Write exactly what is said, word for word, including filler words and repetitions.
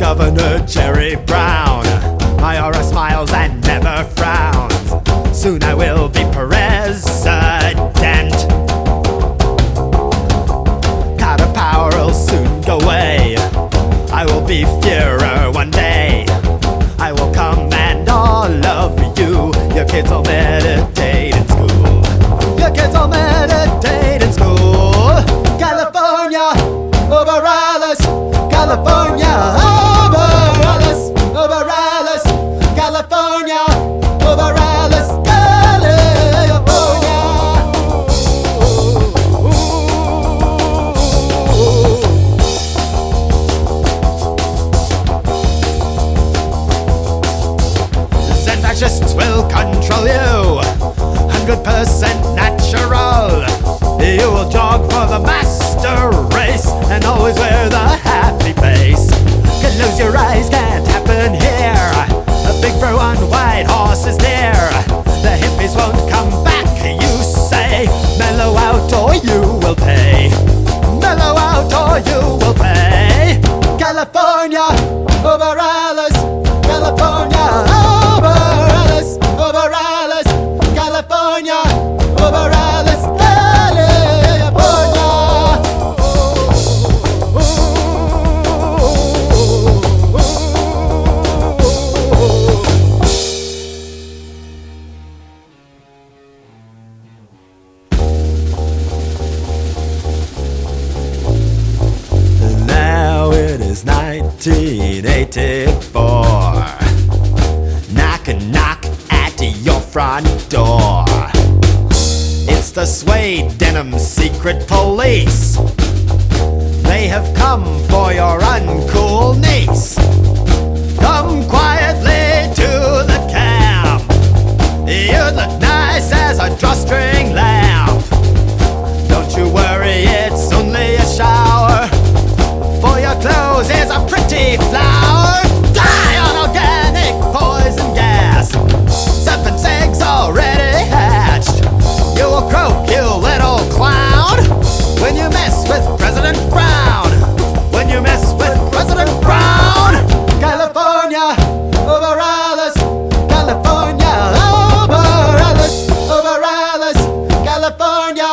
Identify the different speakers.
Speaker 1: Governor Jerry Brown. My aura smiles and never frowns. Soon I will be president. Powder power will soon go away. I will be Führer one day. I will command all of you. Your kids will meditate in school. Your kids will meditate in school. California, over Alice. California, over Alice. Over Alice. California, over Alice. California. Fascists will control you, one hundred percent natural. You will jog for the master race and always wear the happy face. Close your eyes, can't happen here. A big bro on white horse is near. The hippies won't come back, you say. Mellow out or you will pay. Mellow out or you will pay. California, over Alice. California, over Alice. Over Alice. California, over Alice. California. Now it is nineteen eighty-four. Knock and knock at your front door. It's the Suede Denim Secret Police. They have come for your uncool niece. Come quietly to the camp. You'd look nice as a drawstring lamp. Don't you worry, it's only a shower. For your clothes is a pretty flower. Die on organic poison gas. Serpent's eggs already hatched. You will croak, you little clown, when you mess with President Brown. When you mess with President Brown. California, over Alice. California, over Alice. Over Alice. California,